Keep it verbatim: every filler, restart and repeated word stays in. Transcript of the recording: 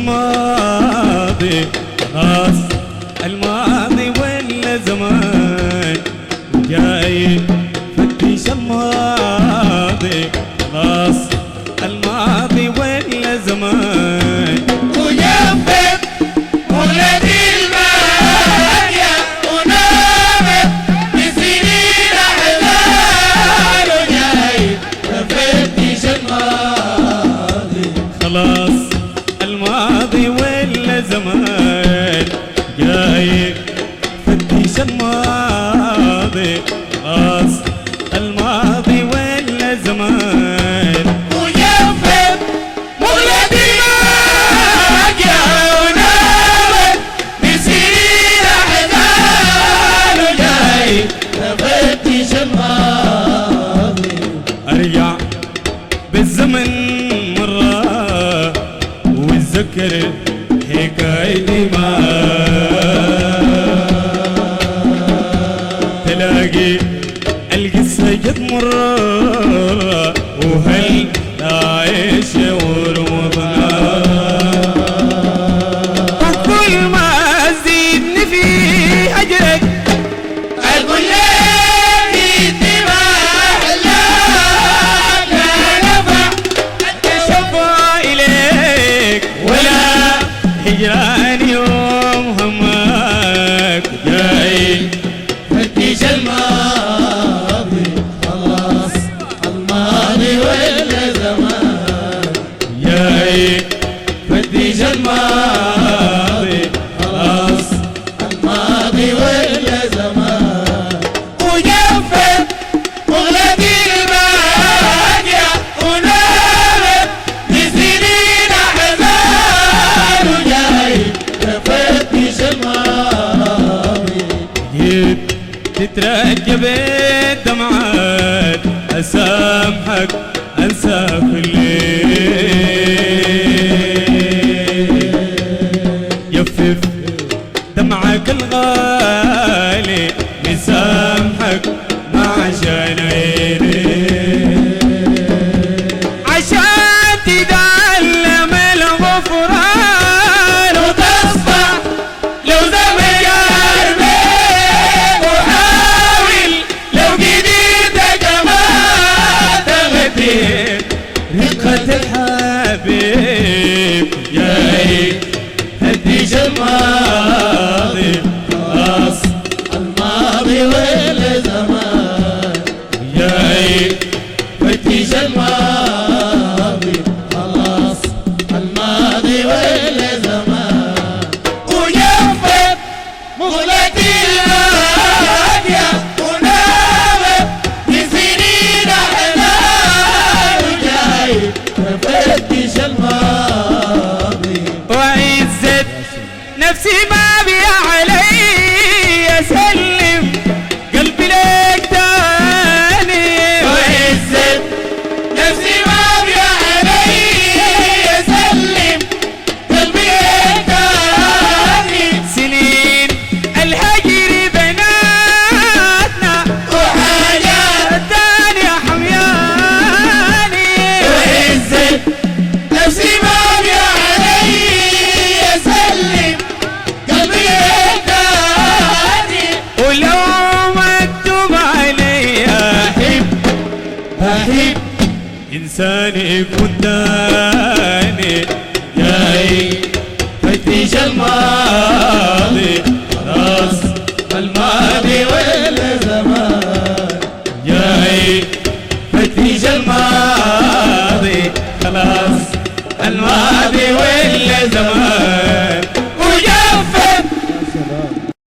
الماضي خلاص الماضي ولا زمان جاي فتش الماضي خلاص الماضي ولا زمان وجنبك ولدي المانيا ونامت بسنين احلال وجاي تفتش الماضي خلاص الماضي ولا زمان جاي فتش الماضي خلاص الماضي ولا زمان وجنبك ولدي المانيا ونامت بسنين احلال وجاي تفتش الماضي ارجع بالزمن مرة واتذكر حكايتي ما تلاقي القصة جد مرة وهل عايش ورمضنا وكل ما زيدني في أجرك اقول لك انتباه لا لا نفع شفا إليك ولا هجران يوم همك جاي فتش الماضي خلاص الماضي ولا زمان جاي فتش الماضي خلاص الماضي ولا زمان وجنبك مغلتي المانيا ونامت بسنين احزان وجاي تفتش الماضي جيت تترجى بالدمعات أسامحك أنسى كل ليل يفف دمعك الغالي مسامحك ما عشان عيني عشان تتعلم الغفران وتصفى لو زمن قلبك وحاول لو جديدك ما تغدي رقة الحبيب جاي هديش الماضي خلاص الماضي ولا زمان جاي فتش الماضي خلاص الماضي ولا زمان وجنبك مغلتي المانيا ونامت بسنين احلال وجاي تفتش الماضي وعزت نفسي ما بي علي أسلم قلبي لك تاني وعزت نفسي ما بي علي اسلم قلبي تاني سنين الهجر بناتنا وحاجات الدنيا حمياني وعزت نفسي ما بي علي اسلم قلبي تاني ولو مكتوب علي أحب احب إنسان يكون تاني جاي فتش الماضي